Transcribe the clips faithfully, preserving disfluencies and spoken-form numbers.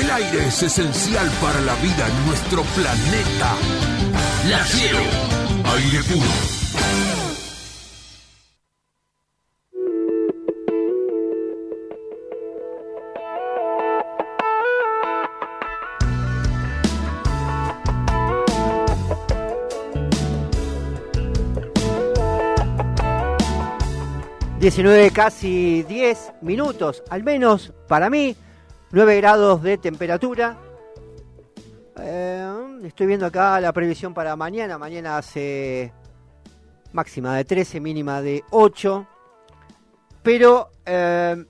El aire es esencial para la vida en nuestro planeta. La Cielo, aire puro. diecinueve, casi diez minutos, al menos para mí, nueve grados de temperatura. Eh, estoy viendo acá la previsión para mañana. Mañana hace máxima de trece, mínima de ocho. Pero eh,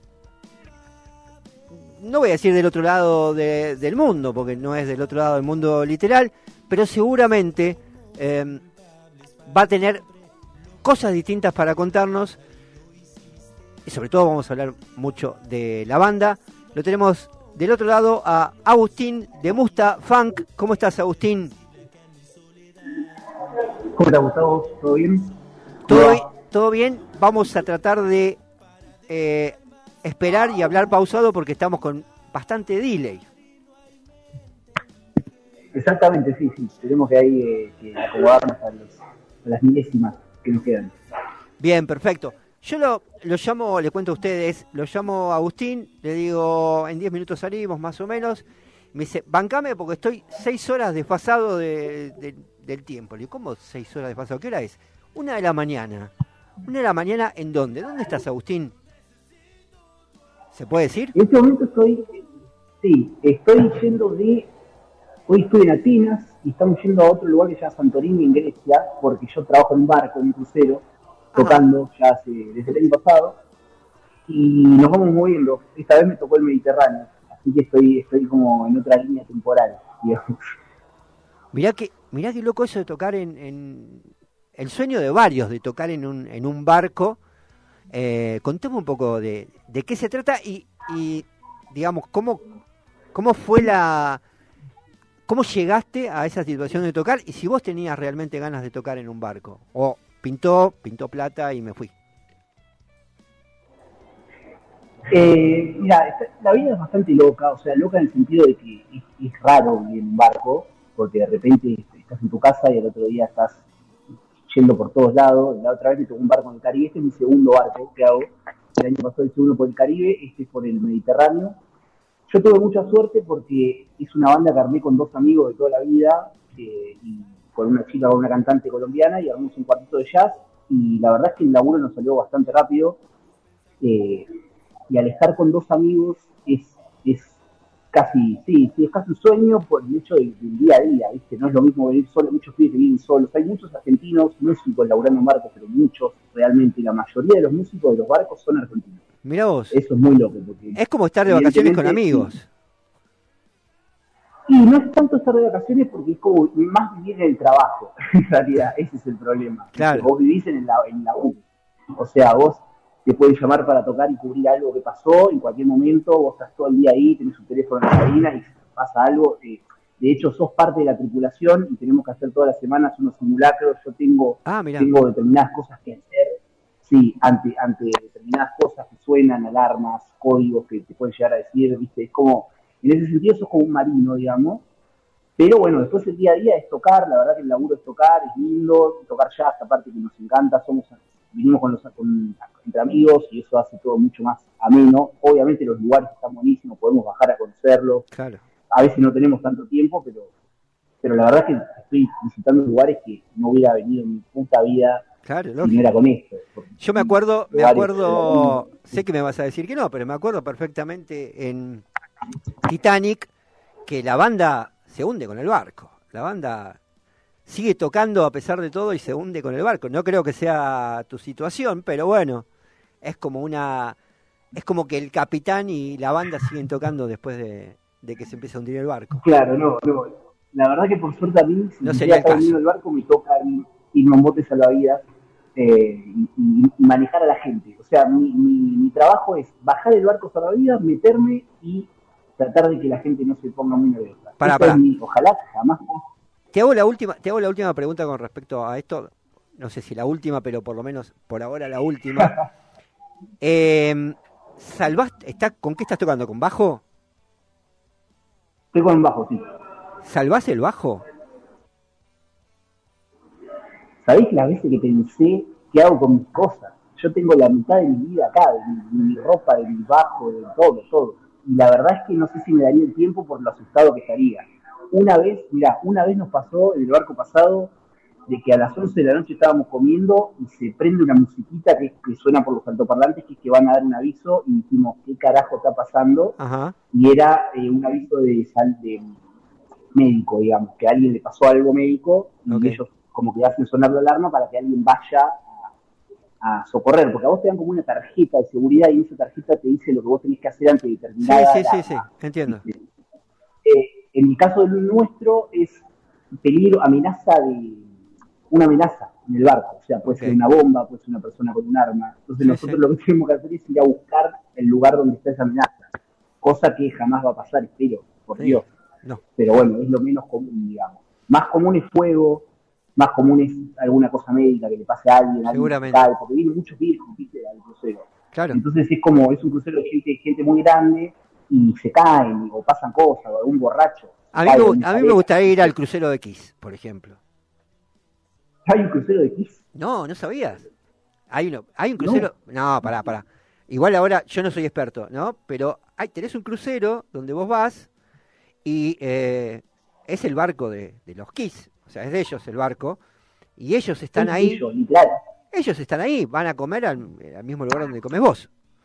no voy a decir del otro lado de, del mundo, porque no es del otro lado del mundo literal, pero seguramente eh, va a tener cosas distintas para contarnos. Y sobre todo vamos a hablar mucho de la banda. Lo tenemos del otro lado a Agustín de Musta Funk. ¿Cómo estás, Agustín? ¿Cómo estás, Gustavo? ¿Todo bien? ¿Todo, todo bien? Vamos a tratar de eh, esperar y hablar pausado porque estamos con bastante delay. Exactamente, sí, sí. Tenemos que ahí eh, que acomodarnos a, los, a las milésimas que nos quedan. Bien, perfecto. Yo lo, lo llamo, le cuento a ustedes, lo llamo a Agustín, le digo, en diez minutos salimos más o menos. Me dice, bancame porque estoy seis horas desfasado de, de, del tiempo. Le digo, ¿cómo seis horas desfasado? ¿Qué hora es? Una de la mañana. ¿Una de la mañana en dónde? ¿Dónde estás, Agustín? ¿Se puede decir? En este momento estoy, sí, estoy yendo de, hoy estoy en Atenas y estamos yendo a otro lugar que se llama Santorini, en Grecia, porque yo trabajo en un barco, en un crucero, tocando ya hace, desde el año pasado, y nos vamos moviendo. Esta vez me tocó el Mediterráneo, así que estoy estoy como en otra línea temporal, digamos. Mirá que, mirá que loco eso de tocar en, en el sueño de varios, de tocar en un, en un barco. Eh, contame un poco de, de qué se trata y, y digamos, cómo, cómo fue la... ¿Cómo llegaste a esa situación de tocar? Y si vos tenías realmente ganas de tocar en un barco, o pintó, pintó plata y me fui. Eh, mira, la vida es bastante loca, o sea, loca en el sentido de que es, es raro vivir en un barco, porque de repente estás en tu casa y el otro día estás yendo por todos lados. La otra vez me tocó un barco en el Caribe, este es mi segundo barco que hago. El año pasado hice uno por el Caribe, este es por el Mediterráneo. Yo tuve mucha suerte porque es una banda que armé con dos amigos de toda la vida, eh, y con una chica, con una cantante colombiana, y armamos un cuartito de jazz, y la verdad es que el laburo nos salió bastante rápido, eh, y al estar con dos amigos es, es casi, sí, sí, es casi un sueño por el hecho del, del día a día, ¿viste? No es lo mismo venir solo, muchos pibes que viven solos, hay muchos argentinos músicos laburando en barcos, pero muchos, realmente, la mayoría de los músicos de los barcos son argentinos. Mirá vos. Eso es muy loco. Porque es como estar de vacaciones con amigos. Y no es tanto estar de vacaciones porque es como más vivir en el trabajo, en realidad, ese es el problema. Claro. Vos vivís en la, en la U, o sea, vos te pueden llamar para tocar y cubrir algo que pasó en cualquier momento, vos estás todo el día ahí, tenés un teléfono en la cabina y si pasa algo, eh, de hecho sos parte de la tripulación y tenemos que hacer todas las semanas unos simulacros. Yo tengo, ah, tengo determinadas cosas que hacer, sí, ante, ante determinadas cosas que suenan, alarmas, códigos que te pueden llegar a decir, ¿viste? Es como, en ese sentido sos como un marino, digamos, pero bueno, después el día a día es tocar, la verdad que el laburo es tocar, es lindo, tocar jazz, aparte que nos encanta, somos, vinimos con los, con, entre amigos y eso hace todo mucho más ameno. Obviamente los lugares están buenísimos, podemos bajar a conocerlos, claro. A veces no tenemos tanto tiempo, pero, pero la verdad es que estoy visitando lugares que no hubiera venido en mi puta vida. Claro, si no era con esto. Yo me acuerdo, me acuerdo, sé que me vas a decir que no, pero me acuerdo perfectamente en Titanic que la banda se hunde con el barco. La banda sigue tocando a pesar de todo y se hunde con el barco. No creo que sea tu situación, pero bueno, es como una, es como que el capitán y la banda siguen tocando después de, de que se empieza a hundir el barco. Claro, no, no. La verdad que por suerte a mí, si no sería el caso. El barco me toca irme en bote salvavidas eh, y, y, y manejar a la gente. O sea, mi, mi, mi trabajo es bajar el barco salvavidas, meterme y tratar de que la gente no se ponga muy nerviosa. Para, para. Mi, ojalá jamás. Te hago la última, te hago la última pregunta con respecto a esto. No sé si la última, pero por lo menos por ahora la última. eh, ¿Salvaste? ¿Está, ¿Con qué estás tocando? ¿Con bajo? Estoy con un bajo, sí. ¿Salvás el bajo? ¿Sabés las veces que pensé qué hago con mis cosas? Yo tengo la mitad de mi vida acá, de mi, de mi ropa, de mi bajo, de todo, todo. Y la verdad es que no sé si me daría el tiempo por lo asustado que estaría. Una vez, mirá, una vez nos pasó en el barco pasado de que a las once de la noche estábamos comiendo y se prende una musiquita que, que suena por los altoparlantes, que es que van a dar un aviso, y dijimos, ¿qué carajo está pasando? Ajá. Y era eh, un aviso de, sal, de médico, digamos, que a alguien le pasó algo médico, y okay. ellos como que hacen sonar la alarma para que alguien vaya a, a socorrer, porque a vos te dan como una tarjeta de seguridad y esa tarjeta te dice lo que vos tenés que hacer antes de terminar. Sí, sí, sí, sí, entiendo. Eh, en el caso del nuestro es peligro, amenaza de una amenaza en el barco, o sea, puede okay. ser una bomba, puede ser una persona con un arma. Entonces sí, nosotros sí. lo que tenemos que hacer es ir a buscar el lugar donde está esa amenaza, cosa que jamás va a pasar, espero, por sí. Dios. No. Pero bueno, es lo menos común, digamos. Más común es fuego, más común es alguna cosa médica que le pase a alguien, seguramente, alguien tal, porque vienen muchos virus, ¿viste? Al crucero. Claro. Entonces es como, es un crucero de gente, gente muy grande y se caen o pasan cosas, o algún borracho. A mí, me, a mí me gustaría ir al crucero de Kiss, por ejemplo. ¿Hay un crucero de Kiss? No, ¿no sabías? Hay uno, hay un crucero, no, no pará, pará. Igual ahora yo no soy experto, ¿no? Pero hay, tenés un crucero donde vos vas y eh, es el barco de, de los Kiss. O sea, es de ellos el barco, y ellos están es ahí, ellos, claro. ellos están ahí, van a comer al, al mismo lugar donde comes vos.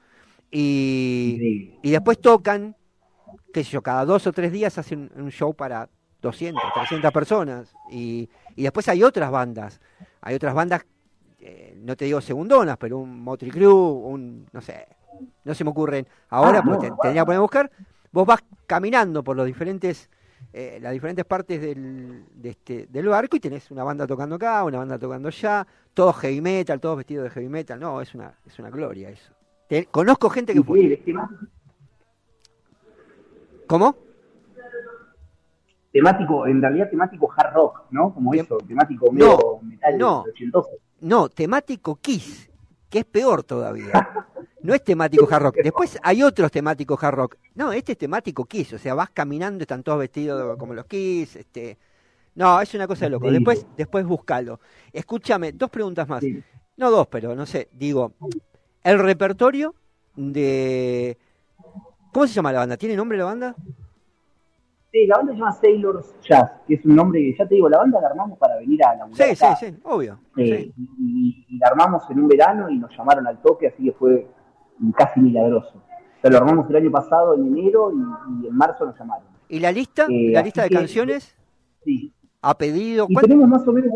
Y, sí. y después tocan, qué sé yo, cada dos o tres días hacen un, un show para doscientas, trescientas personas, y, y después hay otras bandas, hay otras bandas, eh, no te digo segundonas, pero un Motley Crue, un, no sé, no se me ocurren ahora, ah, porque no, te, tendría que poner a buscar, vos vas caminando por los diferentes... Eh, las diferentes partes del, de este, del barco y tenés una banda tocando acá, una banda tocando allá, todos heavy metal, todos vestidos de heavy metal. No, es una es una gloria eso. Te, conozco gente que fue. ¿Cómo? Temático, en realidad temático hard rock, ¿no? Como Tem- eso, temático medio no, metal no, ochentoso. No, temático Kiss, que es peor todavía. No es temático hard rock. Después hay otros temáticos hard rock. No, este es temático Kiss. O sea, vas caminando, están todos vestidos como los Kiss. Este... No, es una cosa de loco. Después, después búscalo. Escúchame, dos preguntas más. Sí. No dos, pero no sé. Digo, el repertorio de... ¿Cómo se llama la banda? ¿Tiene nombre la banda? Sí, la banda se llama Sailors Jazz, que es un nombre que, ya te digo, la banda la armamos para venir a laburar. Sí, acá. sí, sí, obvio. Eh, sí. Y, y la armamos en un verano y nos llamaron al toque, así que fue casi milagroso. O sea, lo armamos el año pasado en enero y, y en marzo nos llamaron. ¿Y la lista? Eh, ¿La lista de que, canciones? Sí. ¿A pedido? Y tenemos más o menos...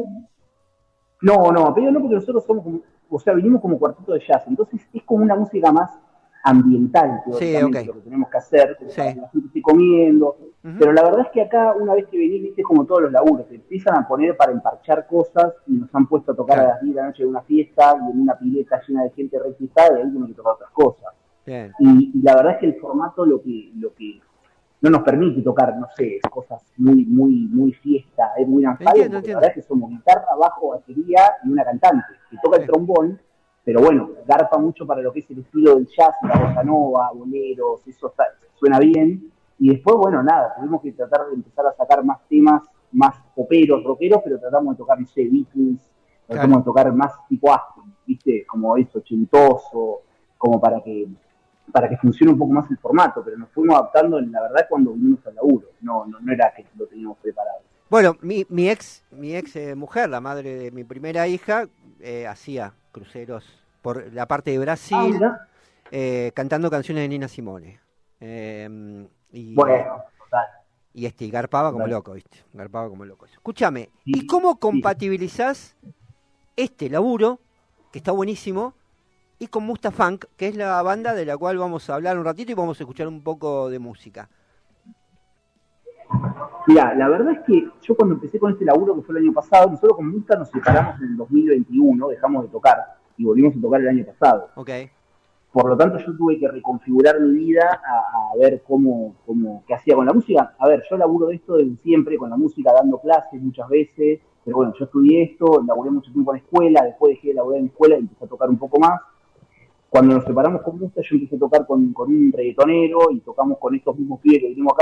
No, no, a pedido no, porque nosotros somos como... O sea, vinimos como cuarteto de jazz, entonces es como una música más ambiental, sí, okay. Lo que tenemos que hacer, sí. Para que la gente esté comiendo. Uh-huh. Pero la verdad es que acá, una vez que venís, viste, como todos los laburos, te empiezan a poner para emparchar cosas y nos han puesto a tocar claro. a las diez de la noche de una fiesta y en una pileta llena de gente requistada y ahí tenemos que tocar otras cosas. Bien. Y, y la verdad es que el formato lo que lo que no nos permite tocar, no sé, cosas muy muy muy fiesta, es muy anfallo, porque la verdad es que somos guitarra, bajo, batería y una cantante que toca sí. el trombón, pero bueno, garpa mucho para lo que es el estilo del jazz, la bossa nova, boleros, eso está, suena bien. Y después, bueno, nada, tuvimos que tratar de empezar a sacar más temas, más poperos, rockeros, pero tratamos de tocar, no sé, Beatles, tratamos claro. de tocar más tipo Aspen, ¿viste? Como eso, ochentoso, como para que para que funcione un poco más el formato, pero nos fuimos adaptando, en la verdad, cuando vinimos al laburo, no, no, no era que lo teníamos preparado. Bueno, mi, mi ex mi ex eh, mujer, la madre de mi primera hija, eh, hacía cruceros por la parte de Brasil, ah, eh, cantando canciones de Nina Simone. Eh, y, bueno, total. Y este, y garpaba como total. loco, ¿viste? Garpaba como loco. Escúchame, sí, ¿y cómo compatibilizás sí. este laburo, que está buenísimo, y con Mustafunk, que es la banda de la cual vamos a hablar un ratito y vamos a escuchar un poco de música? Mira, la verdad es que yo cuando empecé con este laburo, que fue el año pasado, nosotros con Musta nos separamos en el dos mil veintiuno, dejamos de tocar y volvimos a tocar el año pasado. Okay. Por lo tanto, yo tuve que reconfigurar mi vida a, a ver cómo, cómo, qué hacía con la música. A ver, yo laburo de esto desde siempre, con la música, dando clases muchas veces, pero bueno, yo estudié esto, laburé mucho tiempo en escuela, después dejé de laburar en escuela y empecé a tocar un poco más. Cuando nos separamos con Musta, yo empecé a tocar con, con un reggaetonero y tocamos con estos mismos pibes que vinimos acá, y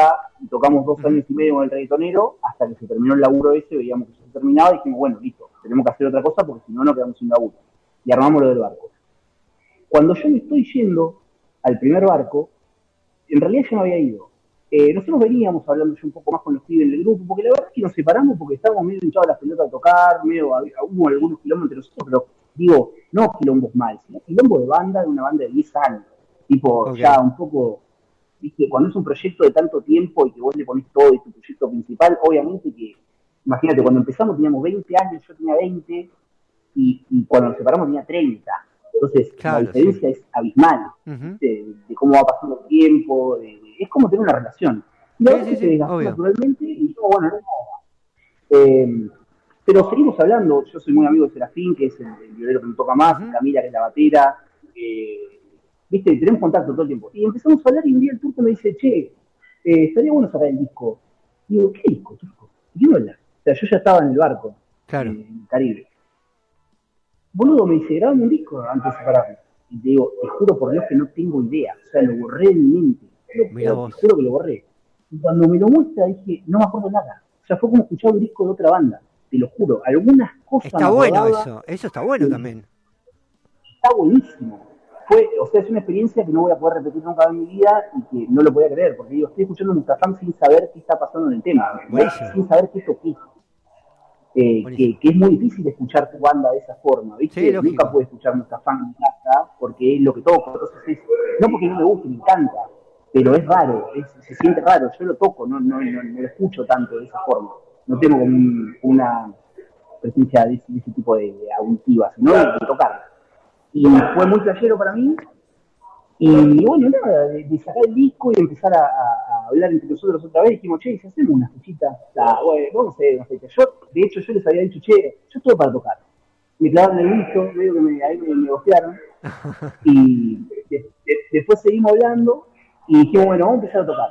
tocamos dos años y medio con el reggaetonero, hasta que se terminó el laburo ese, veíamos que ya se terminaba, y dijimos, bueno, listo, tenemos que hacer otra cosa porque si no, no quedamos sin laburo. Y armamos lo del barco. Cuando yo me estoy yendo al primer barco, en realidad yo no había ido. Eh, nosotros veníamos hablando yo un poco más con los pibes del grupo, porque la verdad es que nos separamos porque estábamos medio hinchados las pelotas a tocar, medio, hubo algunos quilombos entre nosotros, pero digo, no quilombos mal, sino quilombo de banda, de una banda de diez años. Tipo, okay. Ya un poco, viste, cuando es un proyecto de tanto tiempo y que vos le ponés todo y tu proyecto principal, obviamente que, imagínate, cuando empezamos teníamos veinte años, yo tenía veinte, y, y cuando nos separamos tenía treinta. Entonces, claro, la diferencia sí. es abismal, uh-huh. de, de cómo va pasando el tiempo, de, de, es como tener una relación. Y la sí, verdad sí, se desgastó sí, naturalmente, y yo, bueno, no es nada. Eh, pero seguimos hablando, yo soy muy amigo de Serafín, que es el, el violero que me toca más, uh-huh. Camila, que es la batera, eh, viste, tenemos contacto todo el tiempo. Y empezamos a hablar y un día el turco me dice, che, eh, estaría bueno sacar el disco. Y digo, ¿qué disco, turco? ¿Qué no hablas? O sea, yo ya estaba en el barco, claro. en el Caribe. Boludo, me dice, grabame un disco antes de separarme. Y te digo, te juro por Dios que no tengo idea. O sea, lo borré de mi mente. Lo, te juro que lo borré. Y cuando me lo muestra dije, no me acuerdo nada. O sea, fue como escuchar un disco de otra banda. Te lo juro. Algunas cosas... Está bueno acordaba, eso. Eso está bueno sí, también. Está buenísimo. Fue, o sea, es una experiencia que no voy a poder repetir nunca en mi vida y que no lo podía creer. Porque digo, estoy escuchando Mustafán sin saber qué está pasando en el tema. Buenísimo. Sin saber qué toqué. Eh, que, que es muy difícil escuchar tu banda de esa forma, ¿viste? Sí, nunca puedo escuchar Mustafán en casa porque es lo que toco, entonces es, no porque no me guste, me encanta, pero es raro, es, se siente raro, yo lo toco, no, no, no, no lo escucho tanto de esa forma, no tengo como un, una presencia de, de ese tipo de, de auditiva, sino de, de tocarla. Y fue muy playero para mí, y bueno, nada, de, de sacar el disco y empezar a, a, a hablar entre nosotros otra vez, dijimos, che, si hacemos una fechita, ah, bueno, vamos a hacer una fecha. Yo, de hecho, yo les había dicho, che, yo estoy para tocar. Me clavaron el disco, medio que me, ahí me negociaron, y de, de, después seguimos hablando, y dijimos, bueno, vamos a empezar a tocar.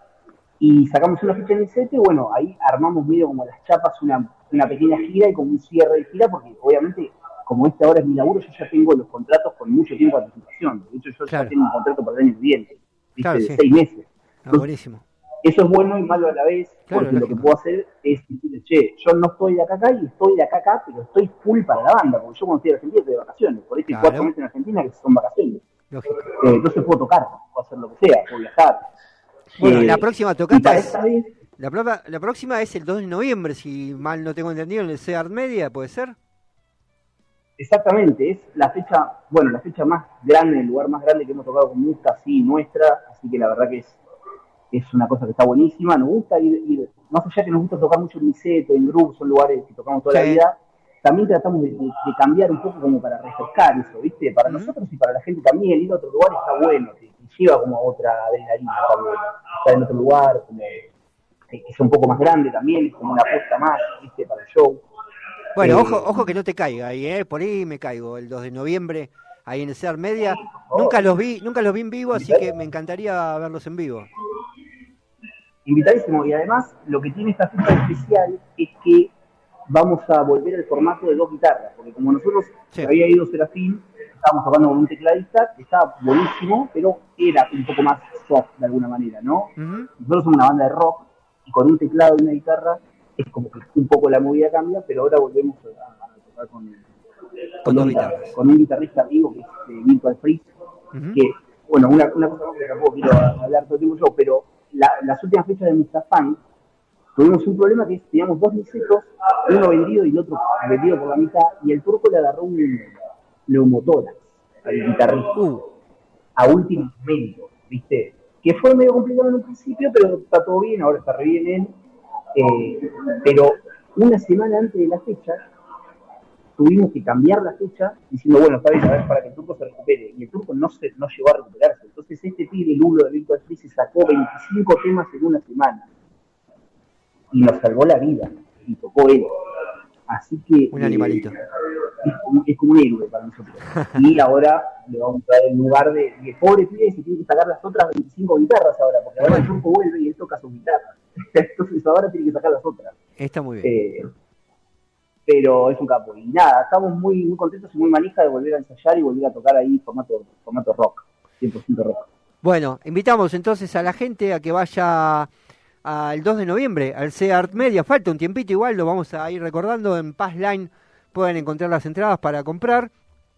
Y sacamos una fecha en el set, y bueno, ahí armamos medio como las chapas, una, una pequeña gira y como un cierre de gira, porque obviamente... como este ahora es mi laburo, yo ya tengo los contratos con mucho tiempo de anticipación. De hecho, yo claro. ya tengo un contrato para el año siguiente, claro, de sí. seis meses. Ah, buenísimo. Eso es bueno y malo a la vez, claro, porque lógico. Lo que puedo hacer es decirle, che, yo no estoy de acá acá y estoy de acá acá, pero estoy full para la banda, porque yo cuando estoy en Argentina estoy de vacaciones, por ahí estoy claro. cuatro meses en Argentina que son vacaciones. Eh, entonces puedo tocar, puedo hacer lo que sea, puedo viajar. Bueno, eh, la próxima tocata es... Vez, la, prueba, la próxima es el dos de noviembre, si mal no tengo entendido, en el Seart Media, ¿puede ser? Exactamente, es la fecha, bueno, la fecha más grande, el lugar más grande que hemos tocado con Musta, así, nuestra, así que la verdad que es, es una cosa que está buenísima, nos gusta ir, ir más allá que nos gusta tocar mucho en Niceto, en Group, son lugares que tocamos toda sí. la vida, también tratamos de, de, de cambiar un poco como para refrescar eso, ¿viste? Para uh-huh. nosotros y para la gente también, ir a otro lugar está bueno, te, te lleva como a otra adrenalina también, estar en otro lugar, como, que es un poco más grande también, es como una apuesta más, ¿viste? Para el show. Bueno, eh, ojo, ojo que no te caiga ahí, ¿eh? Por ahí me caigo el dos de noviembre, ahí en el Seart Media. Oh, nunca los vi, nunca los vi en vivo, así que me encantaría verlos en vivo. Invitadísimo, y además lo que tiene esta fecha especial es que vamos a volver al formato de dos guitarras, porque como nosotros sí. había ido Serafín, estábamos tocando con un tecladista, estaba buenísimo, pero era un poco más soft de alguna manera, ¿no? Uh-huh. Nosotros somos una banda de rock, y con un teclado y una guitarra, es como que un poco la movida cambia, pero ahora volvemos a, a tocar con, con, con, guitarras, con un guitarrista amigo que es de Virtual Freeze, uh-huh. que, bueno, una, una cosa más que tampoco quiero hablar todo el tiempo yo, pero la, las últimas fechas de Mustafán tuvimos un problema que es, teníamos dos Nicetos, uno vendido y el otro vendido por la mitad, y el turco le agarró un neumotórax al guitarrista, uh. a último momento, ¿viste? Que fue medio complicado en un principio, pero está todo bien, ahora está re bien él. Eh, pero una semana antes de la fecha tuvimos que cambiar la fecha diciendo, bueno, está bien, a ver, para que el turco se recupere, y el turco no se no llegó a recuperarse. Entonces este pibe Lulo de Virtual Freeze sacó veinticinco temas en una semana y nos salvó la vida y tocó él, así que un animalito. Eh, es, como, es como un héroe para nosotros. Y ahora le vamos a dar el lugar de, de pobre pibe, se tiene que sacar las otras veinticinco guitarras ahora, porque ahora el turco vuelve y él toca sus guitarras. Entonces ahora tiene que sacar las otras. Está muy bien. Eh, pero es un capo. Y nada, estamos muy muy contentos y muy manija de volver a ensayar y volver a tocar ahí formato, formato rock, cien por ciento rock. Bueno, invitamos entonces a la gente a que vaya al dos de noviembre, al C-Art Media. Falta un tiempito igual, lo vamos a ir recordando. En Passline pueden encontrar las entradas para comprar.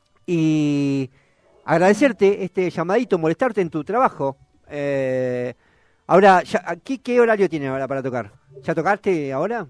Y agradecerte este llamadito, molestarte en tu trabajo. Eh, ahora, ya, ¿qué, ¿qué horario tiene ahora para tocar? ¿Ya tocaste ahora?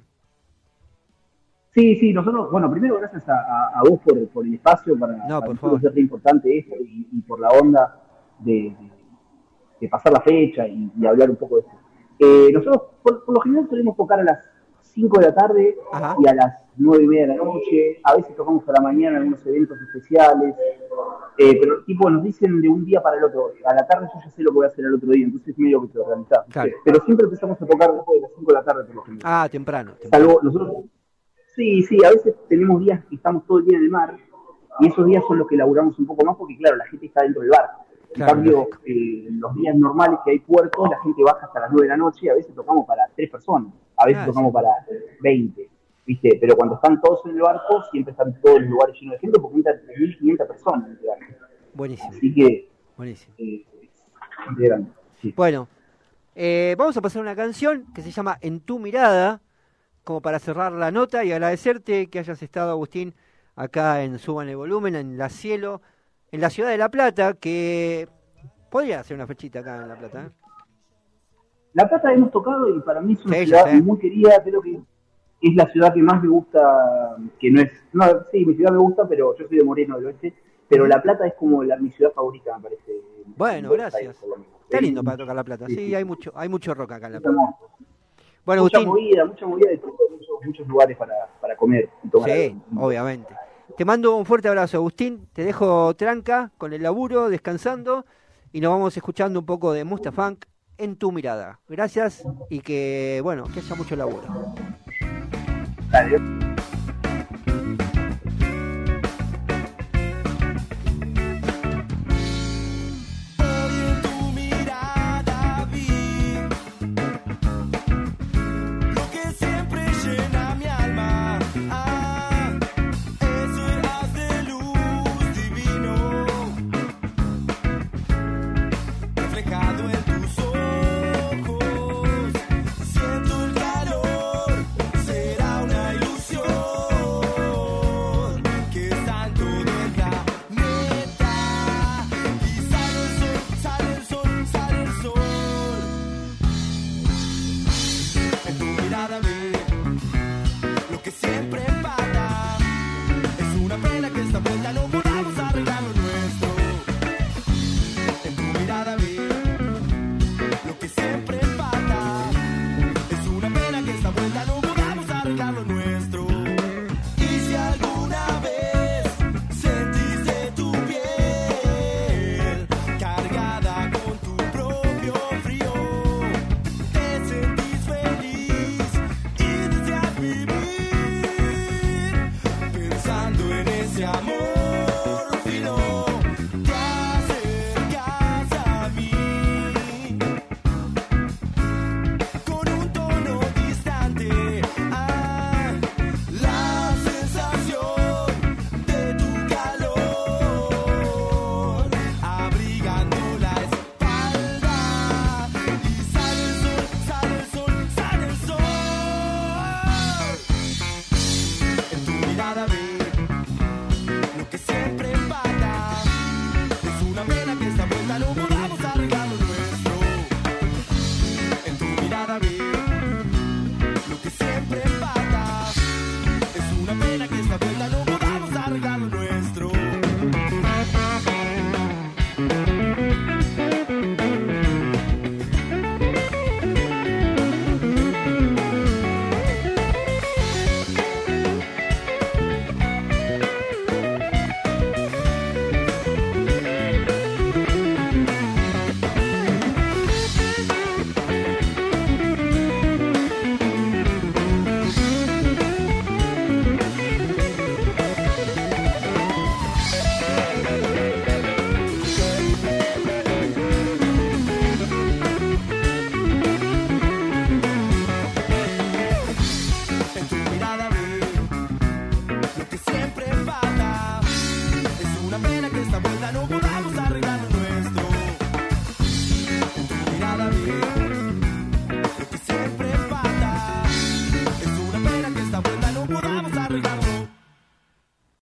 Sí, sí, nosotros, bueno, primero gracias a, a, a vos por, por el espacio, para, no, para por favor. Es importante esto y, y por la onda de, de, de pasar la fecha y, y hablar un poco de esto. Eh, nosotros por, por lo general solemos tocar a las cinco de la tarde Ajá. y a las nueve y media de la noche, a veces tocamos a la mañana en algunos eventos especiales, eh, pero tipo nos dicen de un día para el otro, a la tarde yo ya sé lo que voy a hacer el otro día, entonces medio que te organizamos. Claro. Pero siempre empezamos a tocar después de las cinco de la tarde por lo general. Ah, temprano. temprano. Salvo nosotros... Sí, sí, a veces tenemos días que estamos todo el día en el mar y esos días son los que laburamos un poco más porque, claro, la gente está dentro del barco. En Claro, cambio, eh, los días normales que hay puertos, la gente baja hasta las nueve de la noche y a veces tocamos para tres personas, a veces Ah, tocamos sí. para veinte, ¿viste? Pero cuando están todos en el barco, siempre están todos los lugares llenos de gente porque entran tres mil quinientas personas en el barco. Buenísimo. Así que, Buenísimo. eh, es muy grande. Sí. Bueno, eh, vamos a pasar una canción que se llama En tu mirada, como para cerrar la nota y agradecerte que hayas estado, Agustín, acá en Suban el Volumen, en La Cielo, en la ciudad de La Plata, que podría hacer una fechita acá en La Plata, ¿eh? La Plata hemos tocado y para mí es una Sí, ciudad ya sé. muy querida, creo que es la ciudad que más me gusta, que no es, no, sí, mi ciudad me gusta, pero yo soy de Moreno del Oeste, pero La Plata es como la, mi ciudad favorita, me parece. Bueno, Buenos gracias. Aires, por lo menos. Está Sí, lindo para tocar La Plata, sí, sí, sí. hay mucho hay mucho rock acá en La Plata. Estamos- Bueno, mucha Agustín, movida, mucha movida de todo, muchos, muchos lugares para, para comer y tomar sí, algo. obviamente. Te mando un fuerte abrazo, Agustín, te dejo tranca con el laburo, descansando, y nos vamos escuchando un poco de Mustafunk En tu mirada. Gracias y que, bueno, que haya mucho laburo. Dale. Lo que siempre llena mi alma, ah, ese haz de luz divino, reflejado en tus ojos, siento el calor, será una ilusión. larga